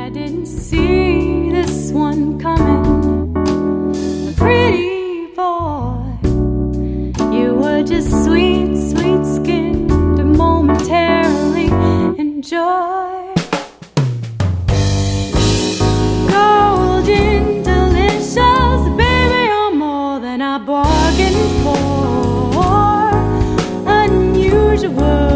I didn't see this one coming. Pretty boy, you were just sweet, sweet skinned to momentarily enjoy. Golden, delicious, baby, you're more than I bargained for. Unusual.